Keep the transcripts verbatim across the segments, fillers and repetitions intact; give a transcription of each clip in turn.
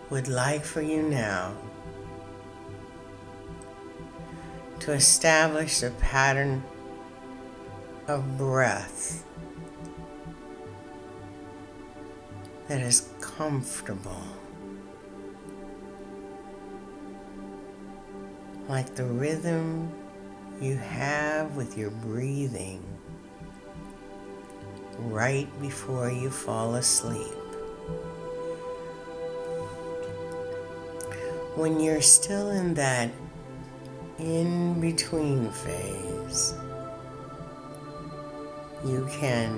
would like for you now to establish a pattern of breath that is comfortable, like the rhythm you have with your breathing right before you fall asleep. When you're still in that in-between phase, you can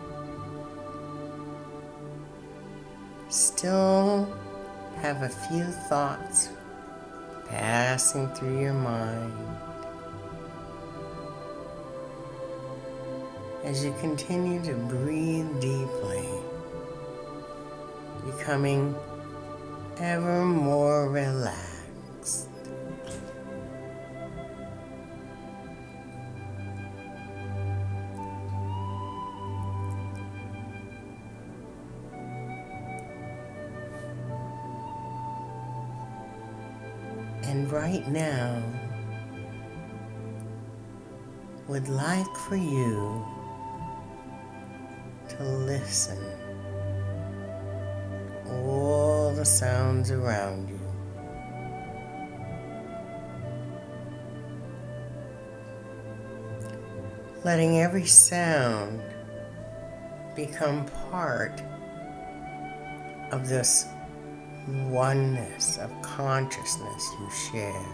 still have a few thoughts passing through your mind as you continue to breathe deeply, becoming ever more relaxed. And right now, would like for you to listen to all the sounds around you. Letting every sound become part of this oneness of consciousness you share.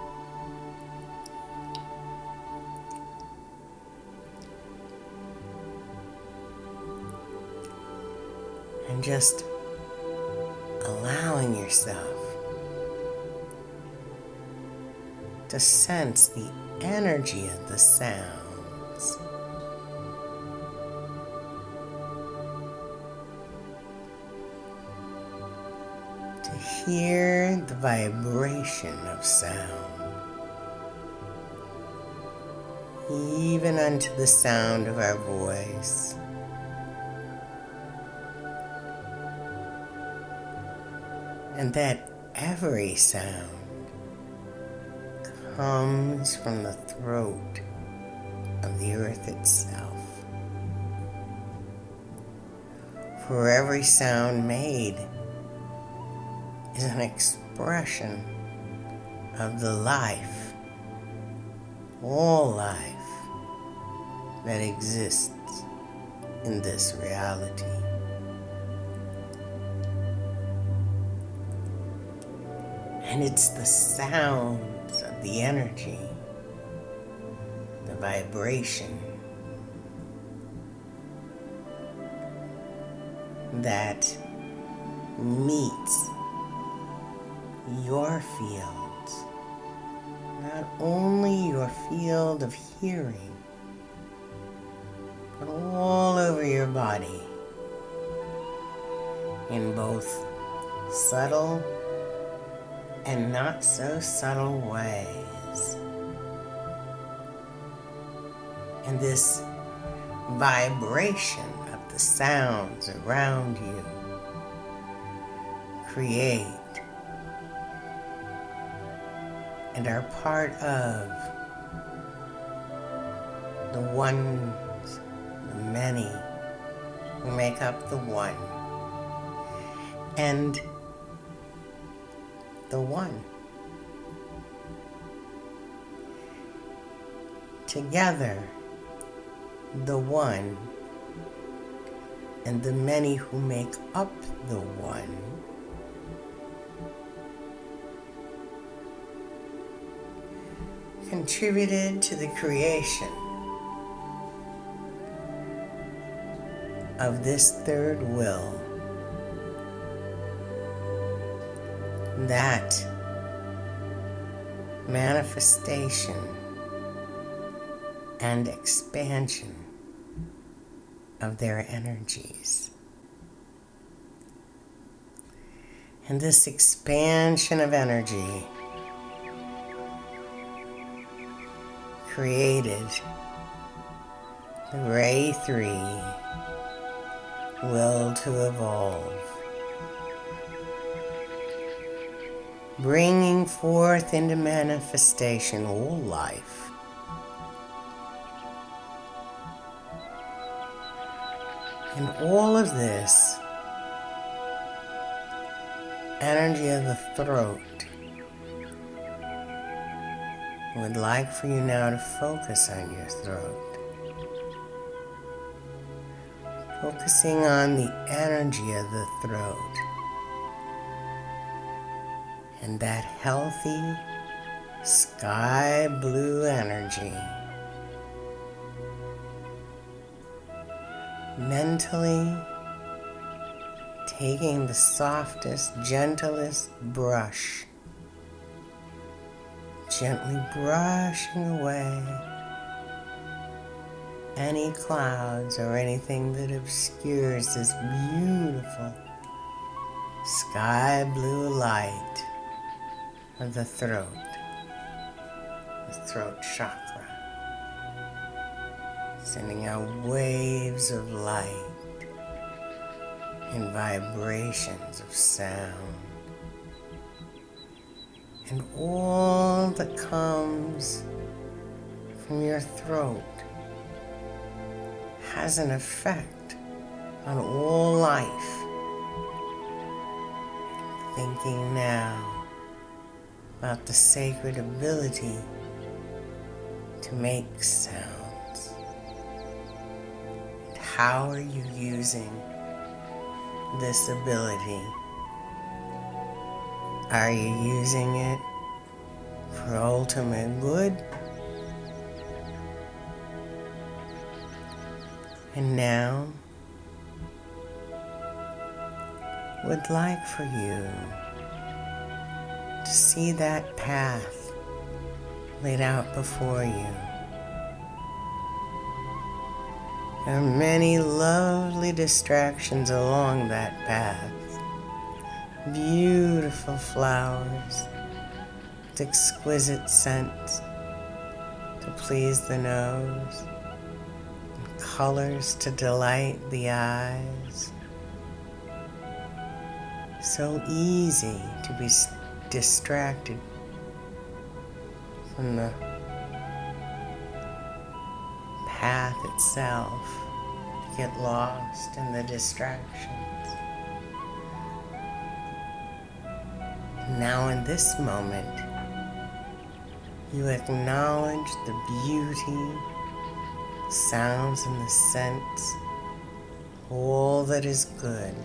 And just allowing yourself to sense the energy of the sounds. To hear the vibration of sound, even unto the sound of our voice. And that every sound comes from the throat of the earth itself. For every sound made is an expression of the life, all life that exists in this reality. And it's the sounds of the energy, the vibration, that meets your fields, not only your field of hearing, but all over your body, in both subtle and not so subtle ways. And this vibration of the sounds around you create and are part of the ones, the many who make up the one. And the one. Together, the one and the many who make up the one contributed to the creation of this third will, that manifestation and expansion of their energies. And this expansion of energy created the Ray three will to evolve. bringing forth into manifestation all life. And all of this energy of the throat would like for you now to focus on your throat. Focusing on the energy of the throat and that healthy sky blue energy. Mentally taking the softest, gentlest brush, gently brushing away any clouds or anything that obscures this beautiful sky blue light of the throat, the throat chakra, sending out waves of light and vibrations of sound. And all that comes from your throat has an effect on all life. Thinking now about the sacred ability to make sounds. And how are you using this ability? Are you using it for ultimate good? And now, would like for you to see that path laid out before you. There are many lovely distractions along that path. Beautiful flowers with exquisite scents to please the nose, and colors to delight the eyes. So easy to be distracted from the path itself, to get lost in the distractions. Now in this moment, you acknowledge the beauty, sounds and the scents, all that is good,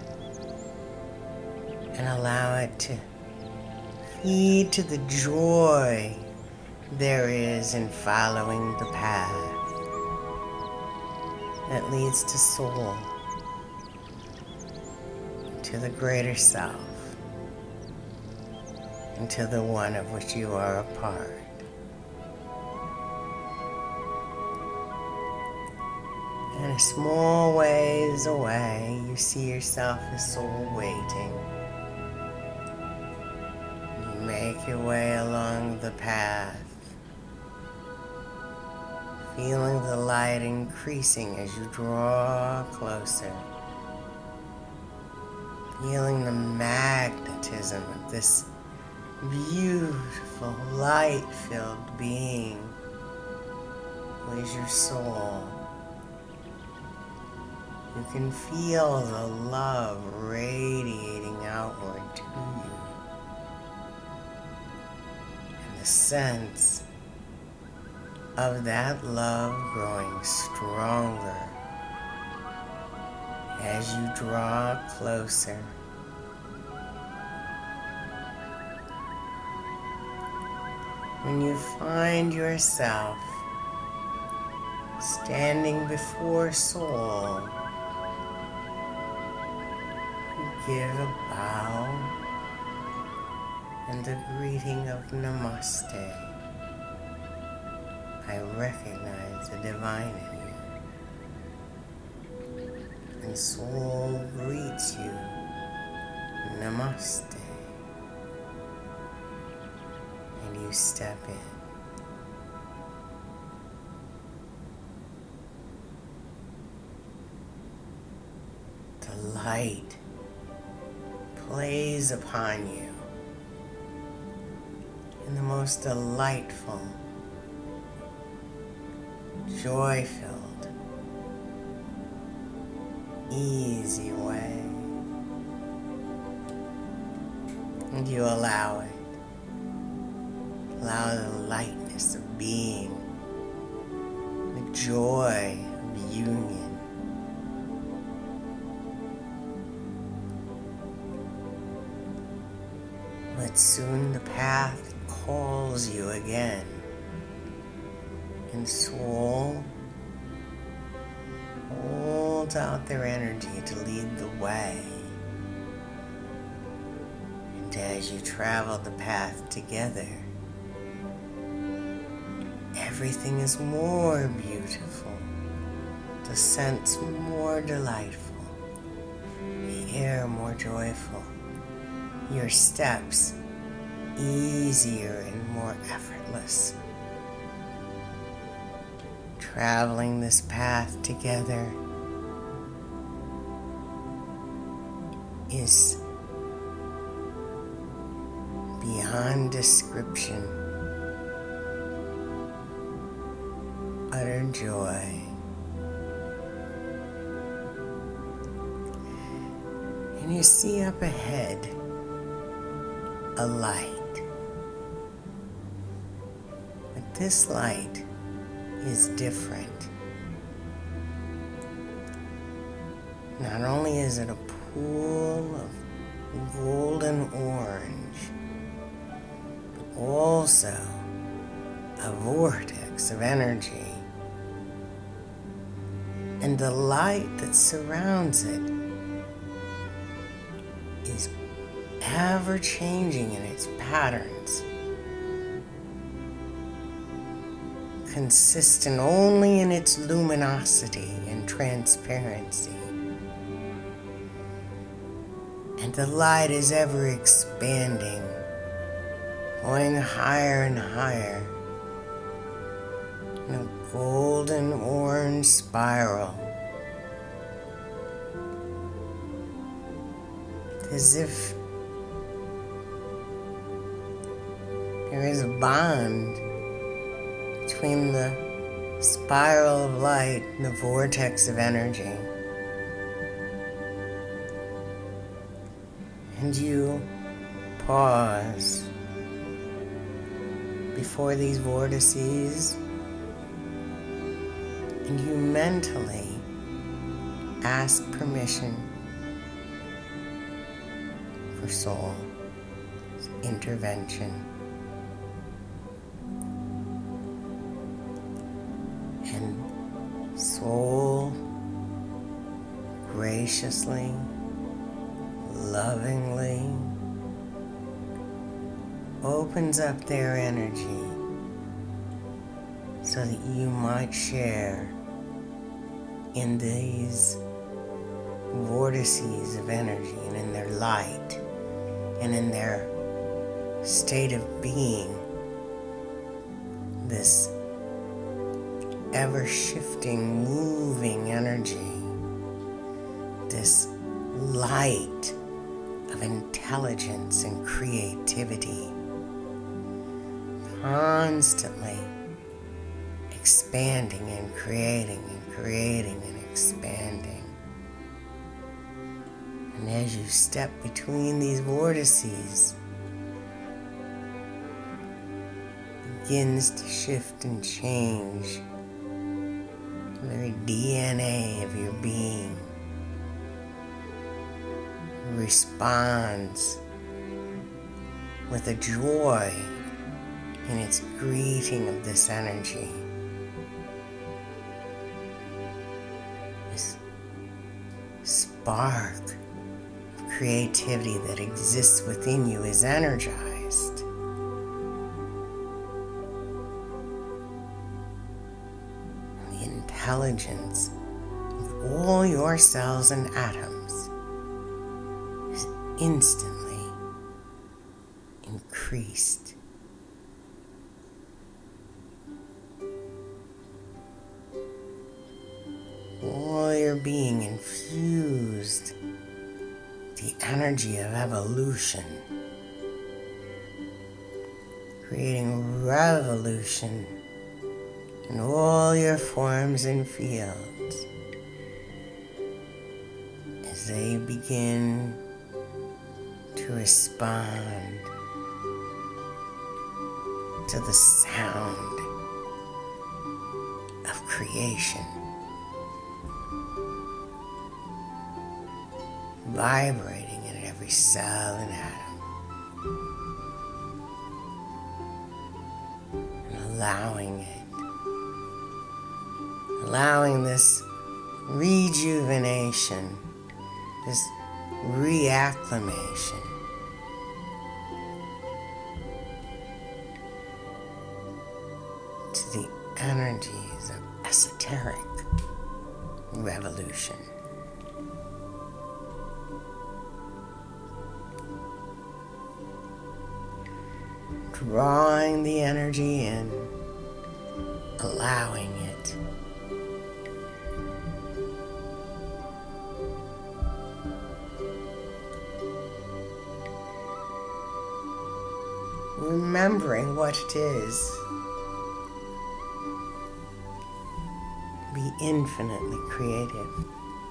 and allow it to feed to the joy there is in following the path that leads to soul, to the greater self, and to the one of which you are a part. And a small ways away, you see yourself as soul waiting. You make your way along the path, feeling the light increasing as you draw closer, feeling the magnetism of this beautiful, light-filled being who is your soul. You can feel the love radiating outward to you, and the sense of that love growing stronger as you draw closer. When you find yourself standing before soul, you give a bow and the greeting of Namaste. I recognize the divine in you, and soul greets you, Namaste. You step in. The light plays upon you, in the most delightful, joy-filled, easy way. And you allow it. Allow the lightness of being, the joy of union. But soon the path calls you again, and soul holds out their energy to lead the way. And as you travel the path together, everything is more beautiful, the scents more delightful, the air more joyful, your steps easier and more effortless. Traveling this path together is beyond description, utter joy. And you see up ahead a light. But this light is different. Not only is it a pool of golden orange, but also a vortex of energy. And the light that surrounds it is ever changing in its patterns, consistent only in its luminosity and transparency. And the light is ever expanding, going higher and higher in a golden orange spiral, as if there is a bond between the spiral of light and the vortex of energy. And you pause before these vortices, and you mentally ask permission for soul's intervention. And soul graciously, lovingly opens up their energy so that you might share in these vortices of energy and in their light and in their state of being, this ever-shifting, moving energy, this light of intelligence and creativity, constantly expanding and creating and creating and expanding. And as you step between these vortices, it begins to shift and change the very D N A of your being. Responds with a joy in its greeting of this energy. This spark of creativity that exists within you is energized. And the intelligence of all your cells and atoms instantly increased. All your being infused the energy of evolution, creating revolution in all your forms and fields as they begin to respond to the sound of creation, vibrating in every cell and atom, and allowing it, allowing this rejuvenation, this reacclimation to the energies of esoteric revolution. Drawing the energy in, allowing it. Remembering what it is. Be infinitely creative.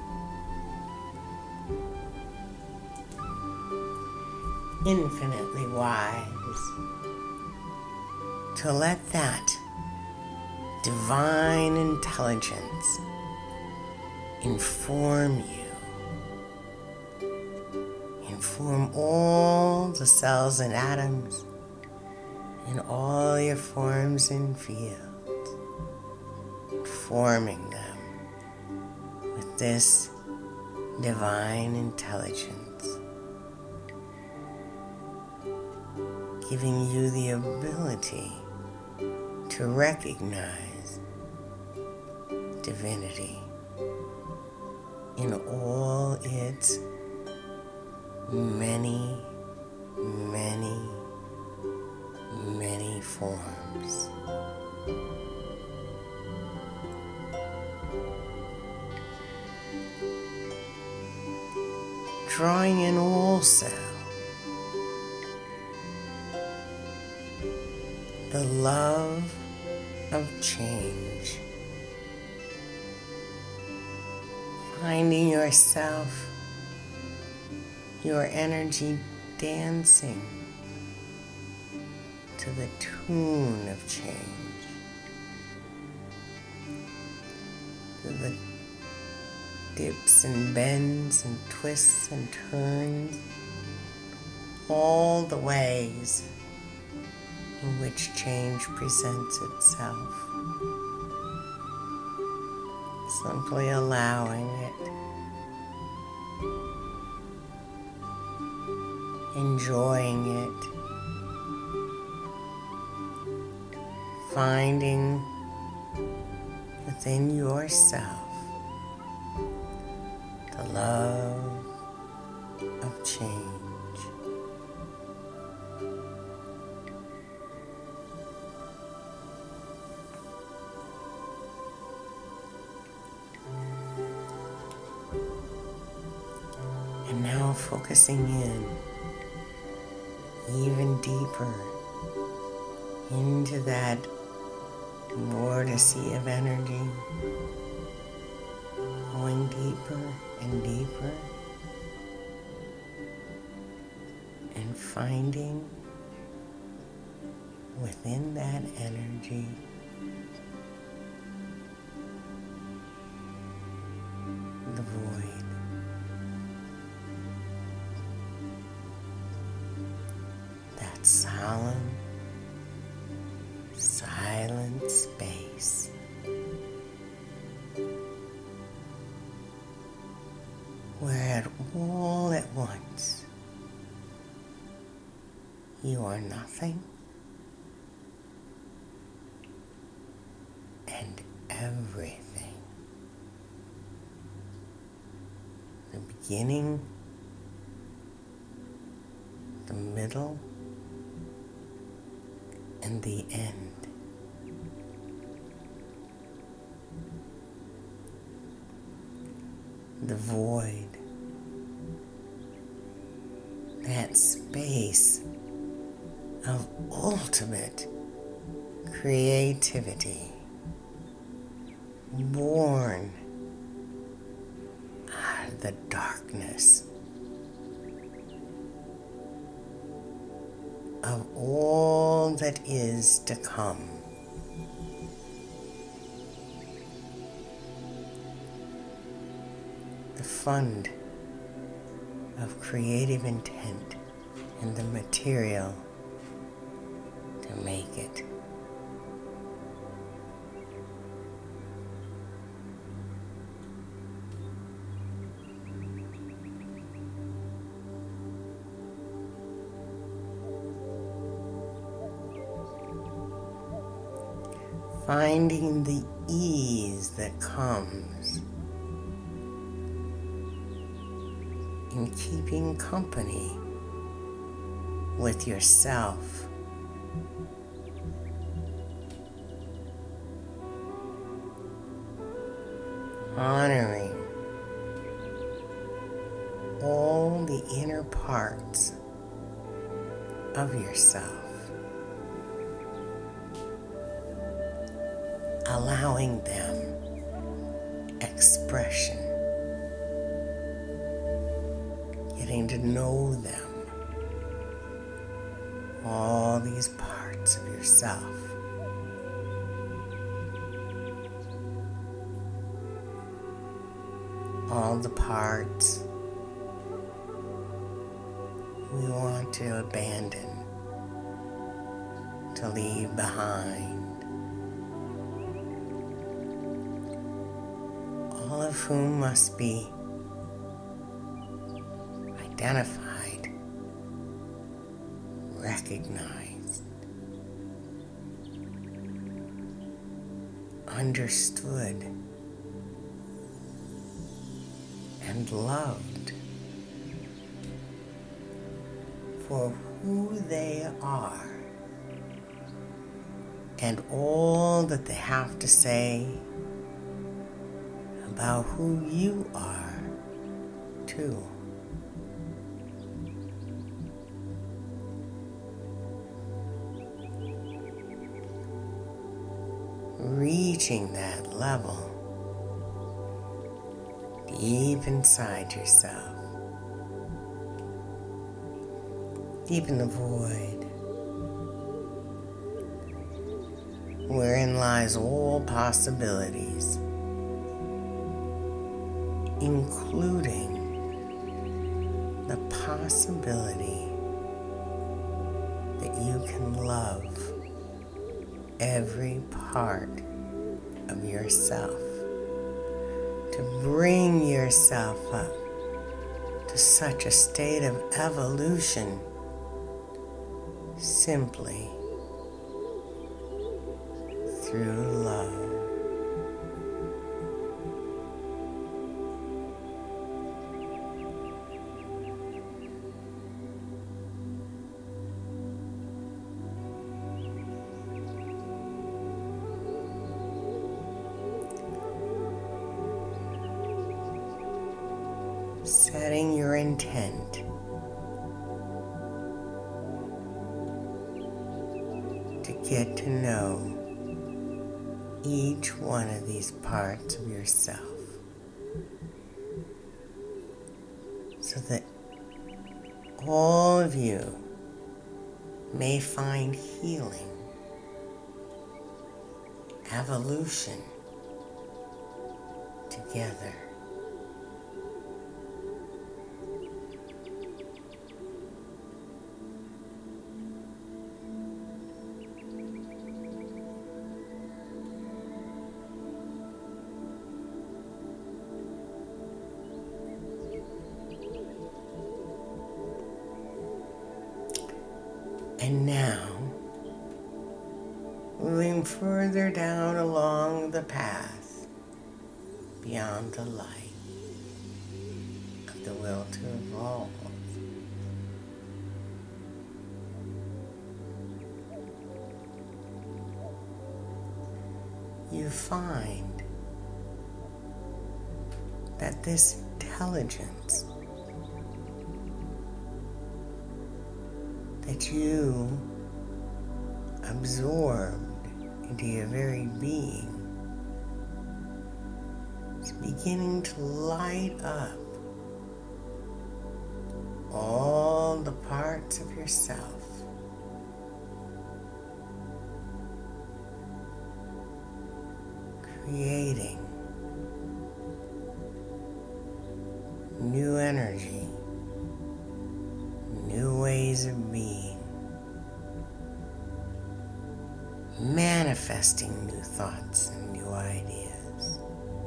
Infinitely wise. To let that divine intelligence inform you. Inform all the cells and atoms in all your forms and fields, forming them with this divine intelligence, giving you the ability to recognize divinity in all its many, many, many forms. Drawing in also the love of change, finding yourself, your energy dancing to the tune of change, to the dips and bends and twists and turns, all the ways in which change presents itself. Simply allowing it, enjoying it, finding within yourself the love of change. And now focusing in even deeper into that vortex of energy, going deeper and deeper, and finding within that energy the void. That solemn, silent space where all at once you are nothing and everything. The beginning, the middle, and the end. The void, that space of ultimate creativity, born out of the darkness of all that is to come. The fund of creative intent and the material to make it. Finding the ease that comes in keeping company with yourself. Honoring all the inner parts of yourself. Allowing them expression, getting to know them, all these parts of yourself. All the parts we want to abandon, to leave behind. All of whom must be identified, recognized, understood, and loved for who they are and all that they have to say about who you are, too. Reaching that level deep inside yourself, deep in the void, wherein lies all possibilities, including the possibility that you can love every part of yourself, to bring yourself up to such a state of evolution simply through love. Setting your intent to get to know each one of these parts of yourself so that all of you may find healing, evolution together. And now, moving further down along the path beyond the light of the will to evolve, you find that this intelligence that you absorbed into your very being. It's beginning to light up all the parts of yourself creating new energy, new ways of being, manifesting new thoughts and new ideas,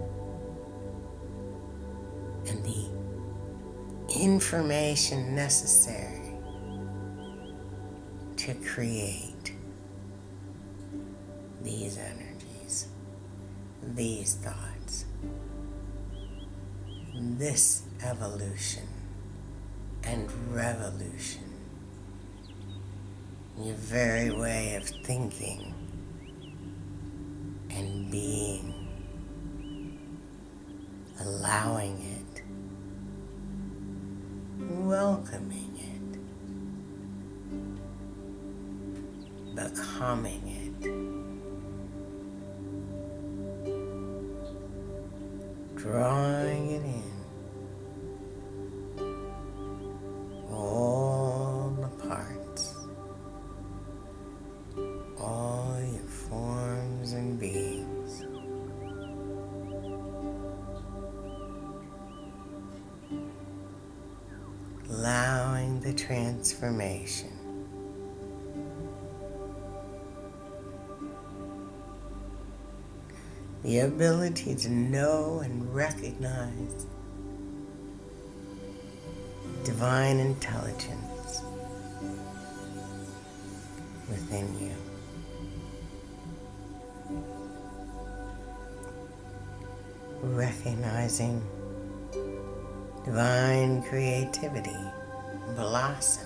and the information necessary to create these energies, these thoughts, this evolution and revolution, your very way of thinking and being, allowing it, welcoming it, becoming it. Drawing it in, all the parts, all your forms and beings. Allowing the transformation. The ability to know and recognize divine intelligence within you. Recognizing divine creativity blossoming.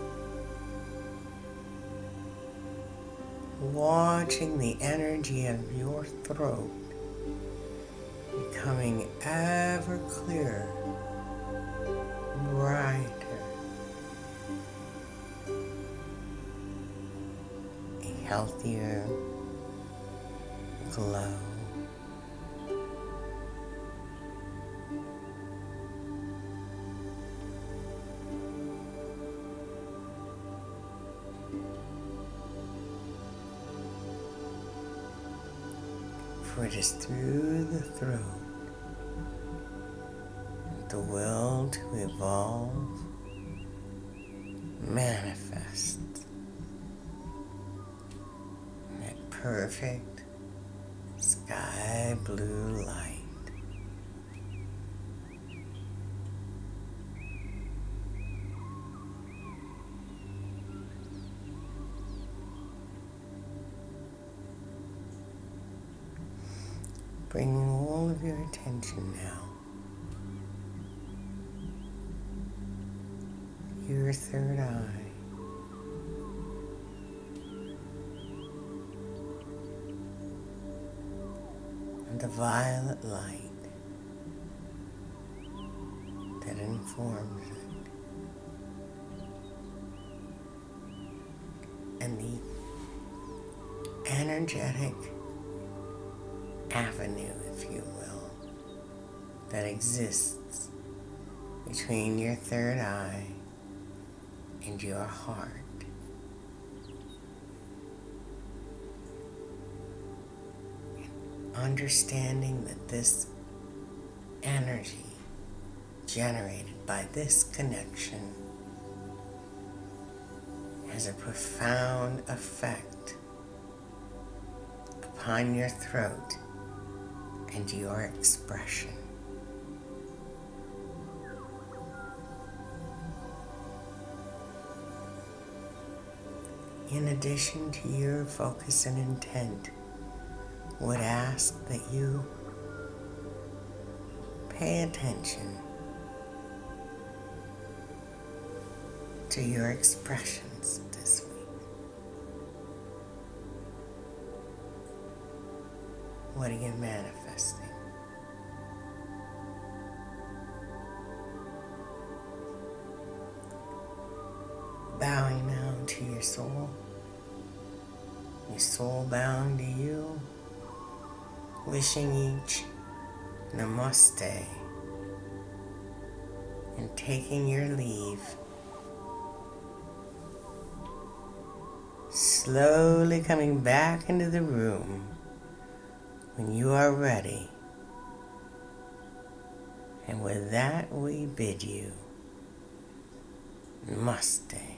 Watching the energy of your throat becoming ever clearer, brighter, a healthier glow. For it is through the throat that the will to evolve manifests that perfect sky blue light. Bringing all of your attention now to your third eye, and the violet light that informs it, and the energetic avenue, if you will, that exists between your third eye and your heart. And understanding that this energy generated by this connection has a profound effect upon your throat and your expression. In addition to your focus and intent, would ask that you pay attention to your expressions this week. What are you manifesting? Bowing now to your soul, we soul bound to you, wishing each namaste and taking your leave. Slowly coming back into the room when you are ready. And with that, we bid you namaste.